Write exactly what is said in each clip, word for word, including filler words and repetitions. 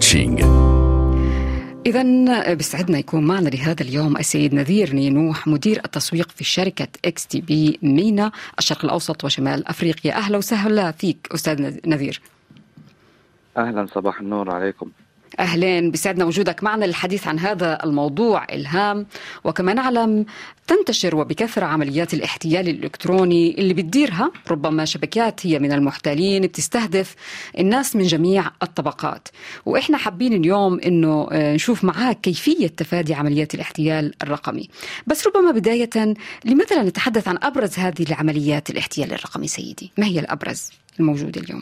فيتشينج. إذن بيسعدنا يكون معنا لهذا اليوم السيد نذير نينوح، مدير التسويق في شركة إكس تي بي مينا الشرق الأوسط وشمال أفريقيا. أهلا وسهلا فيك أستاذ نذير. أهلا، صباح النور عليكم. أهلين، بيسعدنا وجودك معنا للحديث عن هذا الموضوع الهام. وكما نعلم تنتشر وبكثرة عمليات الاحتيال الإلكتروني اللي بتديرها ربما شبكات هي من المحتالين بتستهدف الناس من جميع الطبقات، وإحنا حابين اليوم إنه نشوف معاك كيفية تفادي عمليات الاحتيال الرقمي. بس ربما بداية لماذا لا نتحدث عن أبرز هذه العمليات الاحتيال الرقمي سيدي؟ ما هي الأبرز الموجودة اليوم؟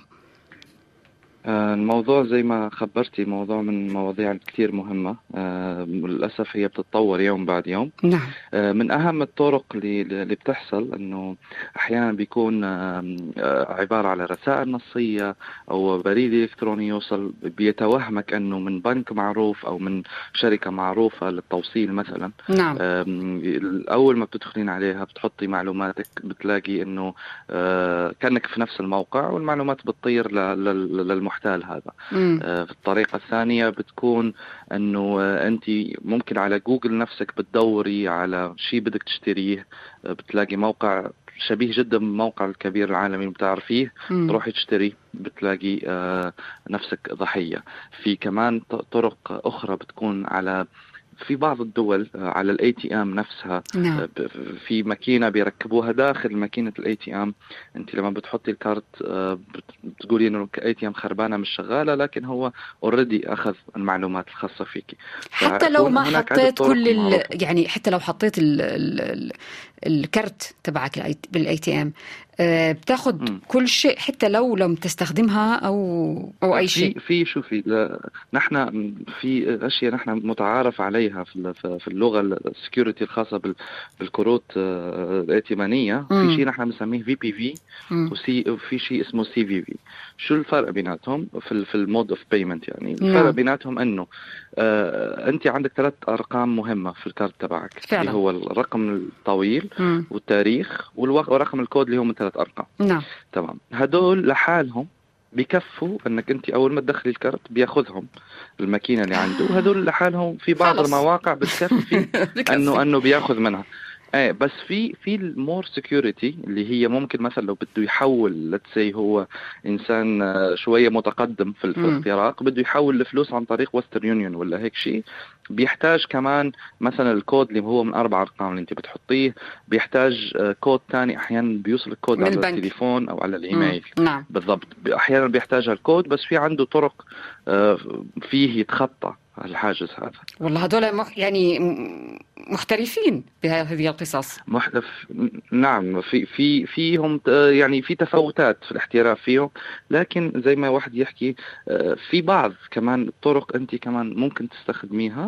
الموضوع زي ما خبرتي موضوع من مواضيع كتير مهمة، آه للأسف هي بتتطور يوم بعد يوم. نعم. آه من أهم الطرق اللي, اللي بتحصل أنه أحيانا بيكون آه عبارة على رسائل نصية أو بريد إلكتروني يوصل بيتوهمك أنه من بنك معروف أو من شركة معروفة للتوصيل مثلا. نعم. آه أول ما بتدخلين عليها بتحطي معلوماتك بتلاقي أنه آه كأنك في نفس الموقع والمعلومات بتطير للمحتوى محتال هذا. آه في الطريقة الثانية بتكون أنه آه أنت ممكن على جوجل نفسك بتدوري على شيء بدك تشتريه، آه بتلاقي موقع شبيه جدا بالموقع الكبير العالمي بتعرفيه، تروحي تشتري بتلاقي آه نفسك ضحية. في كمان طرق أخرى بتكون على في بعض الدول على الاي تي ام نفسها. نعم. في ماكينه بيركبوها داخل ماكينه الاي تي ام، انت لما بتحطي الكارت بتقولي انه الاي تي ام خربانه مش شغاله، لكن هو اوريدي اخذ المعلومات الخاصه فيكي. حتى لو ما حطيت كل ال... يعني حتى لو حطيت ال... ال... الكارت تبعك بالاي تي ام بتاخذ م. كل شيء حتى لو لم تستخدمها او او اي شيء. في شوفي نحن في اشياء نحن متعارف عليها في في اللغه السكيورتي الخاصه بالكروت الائتمانيه. في شيء نحن بنسميه في بي في وسي، وفي شيء اسمه سي في في. شو الفرق بيناتهم في في المود اوف بيمنت؟ يعني الفرق بيناتهم انه آه انت عندك ثلاث ارقام مهمه في الكارت تبعك فعلا. اللي هو الرقم الطويل م. والتاريخ ورقم الكود اللي هو من ثلاث ارقام. نعم. تمام. هدول لحالهم بيكفوا انك انت اول ما تدخلي الكارت بياخذهم الماكينه اللي عنده، وهدول لحالهم في بعض خلص. المواقع بتكفي انه انه بياخذ منها. ايه بس في في المور سكيورتي اللي هي ممكن مثلا لو بده يحول لتسي هو انسان شويه متقدم في, في الاختراق، بده يحول الفلوس عن طريق وسترن يونيون ولا هيك شيء، بيحتاج كمان مثلا الكود اللي هو من اربع ارقام اللي انت بتحطيه، بيحتاج كود ثاني احيانا بيوصل الكود على البنك. التليفون او على الايميل. نعم. بالضبط، احيانا بيحتاج الكود، بس في عنده طرق فيه يتخطى الحاجز هذا. والله هذول مح يعني محترفين بهذه القصص. محترف نعم. في في فيهم يعني في تفاوتات في الاحتراف فيهم، لكن زي ما واحد يحكي في بعض كمان الطرق انت كمان ممكن تستخدميها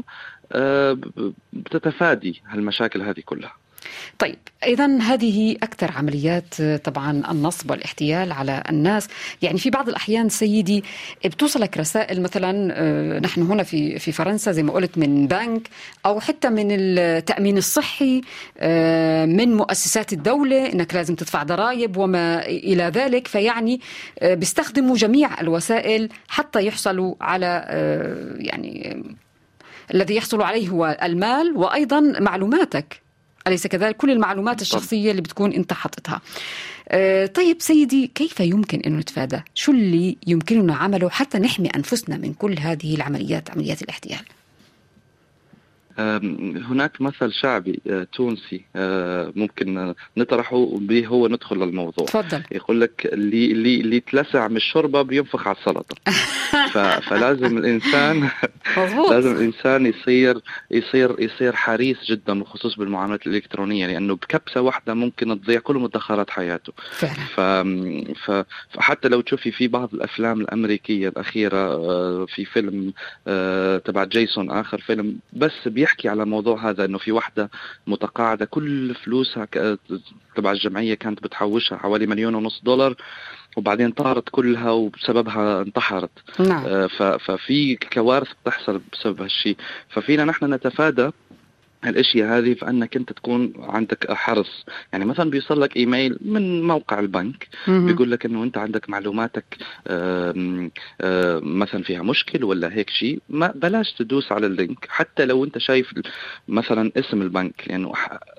بتتفادي هالمشاكل هذه كلها. طيب إذن هذه أكثر عمليات طبعا النصب والاحتيال على الناس. يعني في بعض الأحيان سيدي بتوصلك رسائل مثلا نحن هنا في في فرنسا زي ما قلت من بنك أو حتى من التأمين الصحي، من مؤسسات الدولة إنك لازم تدفع ضرائب وما إلى ذلك، فيعني بيستخدموا جميع الوسائل حتى يحصلوا على يعني الذي يحصلوا عليه هو المال وأيضا معلوماتك، أليس كذلك؟ كل المعلومات الشخصية اللي بتكون أنت حطتها. أه طيب سيدي، كيف يمكن أن نتفادى؟ شو اللي يمكننا عمله حتى نحمي أنفسنا من كل هذه العمليات، عمليات الاحتيال؟ هناك مثل شعبي تونسي ممكن نطرحه به هو ندخل للموضوع. تفضل. يقول لك اللي اللي اللي تلسع من الشوربه بينفخ على السلطه. فلازم الانسان لازم الانسان يصير يصير يصير حريص جدا، بخصوص بالمعاملات الالكترونيه، لانه بكبسه واحده ممكن تضيع كل مدخرات حياته. فعلا. فحتى لو تشوفي في بعض الافلام الامريكيه الاخيره، في فيلم تبع جيسون، اخر فيلم بس بيحكي على موضوع هذا، انه في وحده متقاعده كل فلوسها تبع الجمعيه كانت بتحوشها حوالي مليون ونص دولار، وبعدين طارت كلها وبسببها انتحرت. نعم. ففي كوارث بتحصل بسبب هالشيء. ففينا نحن نتفادى الاشياء هذه، فانك انت تكون عندك حرص. يعني مثلا بيوصل لك ايميل من موقع البنك بيقول لك انه انت عندك معلوماتك آم آم مثلا فيها مشكل ولا هيك شيء، ما بلاش تدوس على اللينك حتى لو انت شايف مثلا اسم البنك، لانه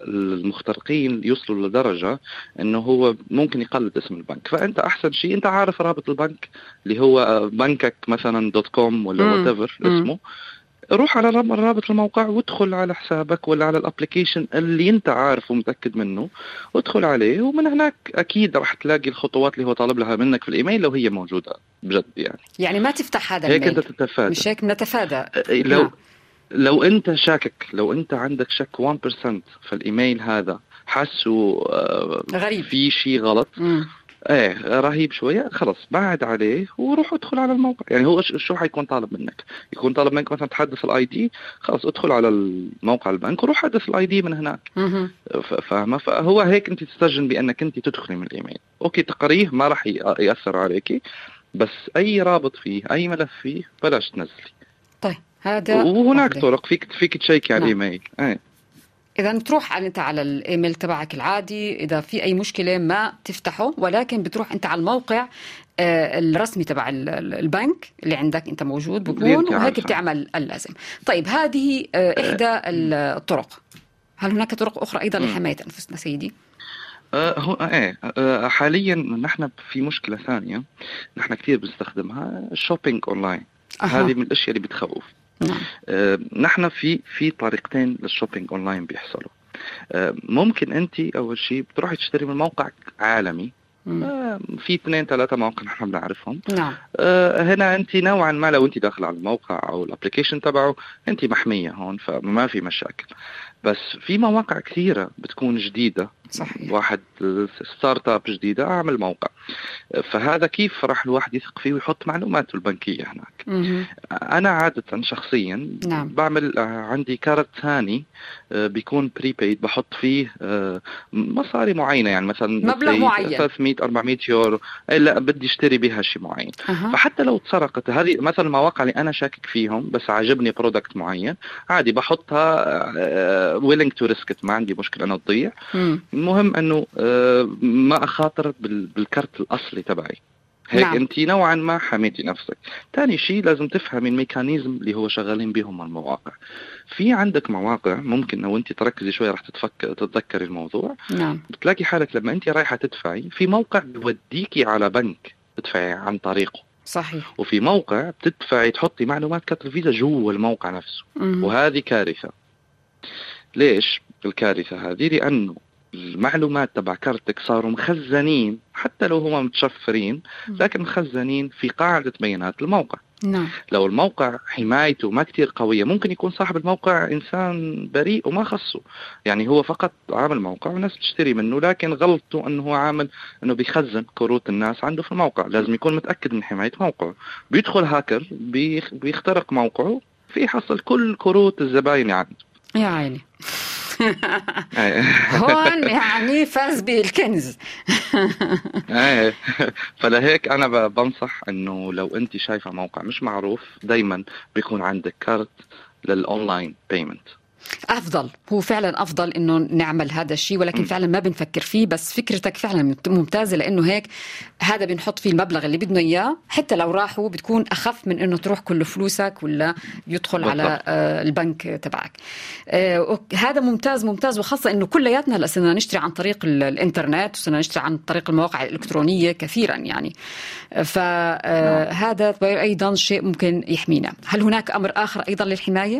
المخترقين يوصلوا لدرجة انه هو ممكن يقلد اسم البنك. فانت احسن شيء انت عارف رابط البنك اللي هو بنكك مثلا دوت كوم ولا وات ايفر اسمه، روح على رابط الموقع وادخل على حسابك ولا على الابليكيشن اللي انت عارف ومتأكد منه، وادخل عليه، ومن هناك اكيد راح تلاقي الخطوات اللي هو طالب لها منك في الايميل لو هي موجودة بجد. يعني يعني ما تفتح هذا هيك الميل، انت تتفادى. مش هيك نتفادى. لو نعم. لو انت شاكك، لو انت عندك شك واحد بالمية في الايميل هذا، حاسه غريب، في شيء غلط، مم. ايه رهيب شويه، خلص بعد عليه وروح ادخل على الموقع. يعني هو شو حيكون طالب منك؟ يكون طالب منك مثلا تحدث الاي دي، خلص ادخل على الموقع البنك وروح حدث الاي دي من هناك. فاهمه؟ فهو هيك انت تستجن بانك انت تدخلي من الايميل، اوكي تقريه ما راح ياثر عليكي، بس اي رابط فيه اي ملف فيه بلاش تنزلي. طيب هذا، وهناك طرق فيك فيك تشيكي على نعم. الايميل. ايه إذا تروح أنت على الإيميل تبعك العادي، إذا في أي مشكلة ما تفتحه، ولكن بتروح أنت على الموقع الرسمي تبع البنك اللي عندك أنت موجود بكون، وهيك بتعمل اللازم. طيب هذه إحدى الطرق. هل هناك طرق أخرى أيضا لحماية أنفسنا سيدي؟ آه هو ايه آه حاليا نحن في مشكلة ثانية نحن كثير بنستخدمها، الشوبينج أونلاين. أه. هذه من الأشياء اللي بتخوف. نعم. آه نحن في في طريقتين للشوبينج أونلاين بيحصلوا. آه ممكن أنت أول شيء بتروحي تشتري من موقع عالمي. آه في اثنين ثلاثة مواقع نحن بنعرفهم. نعم. آه هنا أنت نوعا ما لو أنت داخل على الموقع أو الابليكيشن تبعه أنت محمية هون، فما في مشاكل. بس في مواقع كثيرة بتكون جديدة. صحيح. واحد ستارت اب جديدة أعمل موقع، فهذا كيف راح الواحد يثق فيه ويحط معلوماته البنكية هناك؟ مم. أنا عادة شخصيا نعم. بعمل عندي كارت ثاني بيكون بريبايد، بحط فيه مصاري معينة، يعني مثلا مبلغ معين ثلاثمية أربعمية يورو، لا بدي اشتري بها شيء معين. أه. فحتى لو تسرقت هذه مثلا المواقع اللي أنا شاكك فيهم بس عجبني برودكت معين، عادي بحطها willing to risk it، ما عندي مشكلة أنا تضيع. المهم أنه ما أخاطر بالكارت الأصلي تبعي. هيك نعم. انتي نوعا ما حميتي نفسك. تاني شيء لازم تفهمي الميكانيزم اللي هو شغالين بهم المواقع. في عندك مواقع ممكن لو انتي تركزي شوية راح تتفكر تتذكري الموضوع. نعم. بتلاقي حالك لما انتي رايحة تدفعي في موقع بيوديكي على بنك تدفعي عن طريقه. صحيح. وفي موقع بتدفعي تحطي معلومات كارت الفيزا جوا الموقع نفسه. مم. وهذه كارثة. ليش الكارثة هذه؟ لأنه المعلومات تبع كارتك صاروا مخزنين، حتى لو هم متشفرين لكن مخزنين في قاعدة بيانات الموقع. نعم. لو الموقع حمايته ما كتير قوية ممكن يكون صاحب الموقع إنسان بريء وما خصه، يعني هو فقط عامل موقع والناس بتشتري منه، لكن غلطه أنه هو عامل أنه بيخزن كروت الناس عنده في الموقع. لازم يكون متأكد من حماية موقعه. بيدخل هاكر بيخترق موقعه في حصل كل كروت الزباين عنده. يا عيني. هون يعني فاز بالكنز. فلهيك أنا بنصح أنه لو أنت شايفة موقع مش معروف دايما بيكون عندك كارت للأونلاين بيمنت. أفضل، هو فعلا أفضل إنه نعمل هذا الشيء، ولكن فعلا ما بنفكر فيه. بس فكرتك فعلا ممتازة، لأنه هيك هذا بنحط فيه المبلغ اللي بدنا إياه، حتى لو راحوا بتكون أخف من إنه تروح كل فلوسك ولا يدخل بالضبط على البنك تبعك. هذا ممتاز ممتاز، وخاصة إنه كلياتنا لسنا نشتري عن طريق الإنترنت وسنا نشتري عن طريق المواقع الإلكترونية كثيرا يعني، فهذا أيضا شيء ممكن يحمينا. هل هناك أمر آخر أيضا للحماية؟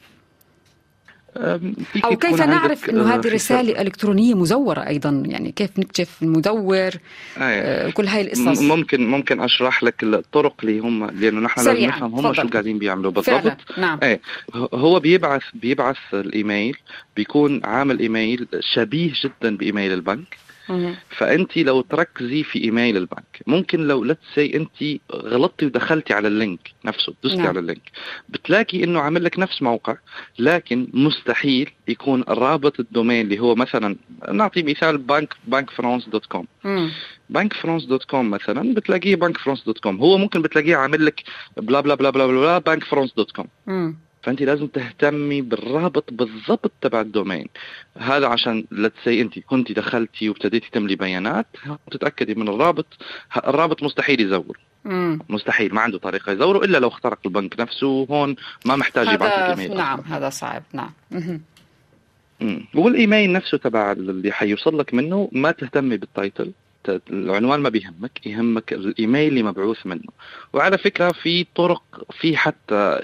أو كيف نعرف إنه هذه رسالة إلكترونية مزورة أيضا؟ يعني كيف نكتشف المدور؟ آه كل هاي القصص ممكن ممكن أشرح لك الطرق اللي هم، لأنه نحن لازم نفهم هم شو قاعدين بيعملوا بالضبط. نعم. ايه هو بيبعث بيبعث الإيميل، بيكون عامل إيميل شبيه جدا بإيميل البنك. فأنت لو تركزي في إيميل البنك، ممكن لو لتسي أنت غلطتي ودخلتي على اللينك نفسه دوستي نعم. على اللينك بتلاقي إنه عامل لك نفس موقع، لكن مستحيل يكون رابط الدومين اللي هو مثلا نعطي مثال بنك بنك فرانس دوت كوم. بنك فرانس دوت كوم مثلا بتلاقيه بنك فرانس دوت كوم، هو ممكن بتلاقيه عامل لك بلا بلا بلا بلا بلا بنك فرانس دوت كوم. فانت لازم تهتمي بالرابط بالضبط تبع الدومين هذا، عشان لتسي انت كنتي دخلتي وابتديتي تملي بيانات، تتاكدي من الرابط. الرابط مستحيل يزور، مم. مستحيل، ما عنده طريقه يزوره الا لو اخترق البنك نفسه. هون ما محتاج يبعث لك ايميل. نعم أصلاً. هذا صعب. نعم. امم والايميل نفسه تبع اللي حيوصل لك منه ما تهتمي بالتايتل، العنوان ما بيهمك، يهمك الايميل اللي مبعوث منه. وعلى فكره في طرق في حتى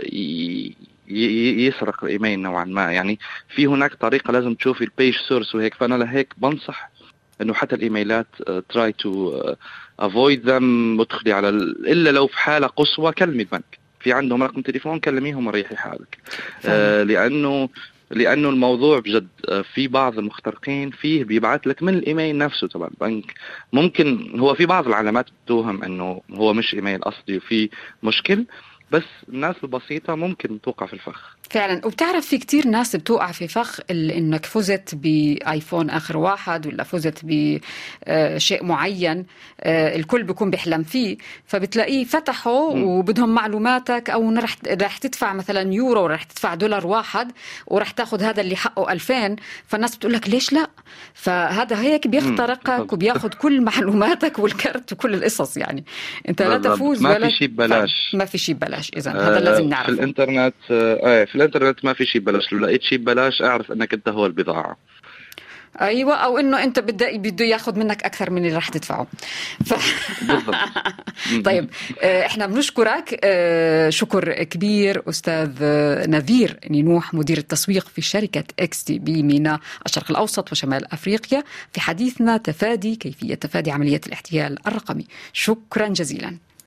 يسرق الايميل نوعا ما، يعني في هناك طريقه لازم تشوفي البيج سورس وهيك. فانا لهيك بنصح انه حتى الايميلات تراي تو افويد ذم، ادخلي على الا لو في حاله قصوى كلمي البنك، في عندهم رقم تليفون كلميهم وريحي حالك. آه لانه لانه الموضوع بجد في بعض المخترقين فيه بيبعث لك من الايميل نفسه تبع البنك. ممكن هو في بعض العلامات بتوهم انه هو مش ايميل اصلي وفي مشكل، بس الناس البسيطة ممكن توقع في الفخ فعلا. وبتعرف في كتير ناس بتوقع في فخ انك فزت بايفون اخر واحد ولا فزت بشيء معين الكل بيكون بيحلم فيه، فبتلاقيه فتحوا وبدهم معلوماتك، او رح رح تدفع مثلا يورو، رح تدفع دولار واحد ورح تاخذ هذا اللي حقه ألفين، فالناس بتقول لك ليش لا؟ فهذا هيك بيخترقك وبياخذ كل معلوماتك والكرت وكل القصص. يعني انت لا تفوز ما ولا في شيء ببلاش، ما في شيء ببلاش. اذا آه هذا لازم نعرفه. في الانترنت آه في الانترنت ما في شيء ببلاش، لو لقيت شيء ببلاش اعرف انك انت هو البضاعة. ايوه، او انه انت بده بده ياخذ منك اكثر من اللي راح تدفعه. ف... طيب احنا بنشكرك شكر كبير استاذ نذير نينوح، مدير التسويق في شركة اكس تي بي ميناء الشرق الاوسط وشمال افريقيا، في حديثنا تفادي كيفية تفادي عملية الاحتيال الرقمي. شكرا جزيلا.